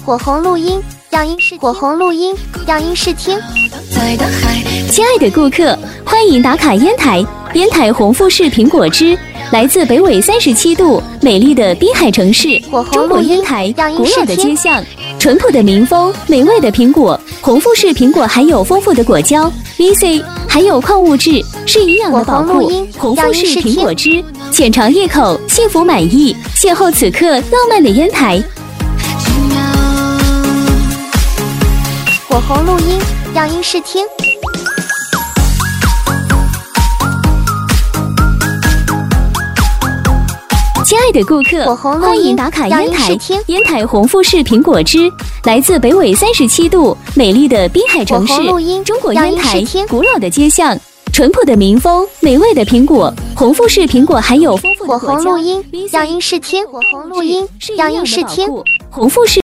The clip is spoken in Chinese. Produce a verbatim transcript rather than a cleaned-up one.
火红录音，样音试火红录音，样音试听。 亲爱的顾客，欢迎打卡烟台，烟台红富士苹果汁，来自北纬三十七度美丽的滨海城市，中国烟台古老的街巷，淳朴的民风，美味的苹果。红富士苹果含有丰富的果胶 V C， 含有矿物质，是营养的宝库。红富士苹果汁，浅尝一口，幸福满意，邂逅此刻浪漫的烟台。 火红录音，样音试听。 亲爱的顾客，欢迎打卡烟台，烟台红富士苹果汁，来自北纬三十七度美丽的滨海城市，中国烟台古老的街巷，淳朴的民风，美味的苹果。红富士苹果含有丰富的果胶。 火红录音，样音试听。火红录音，样音试听。 红富士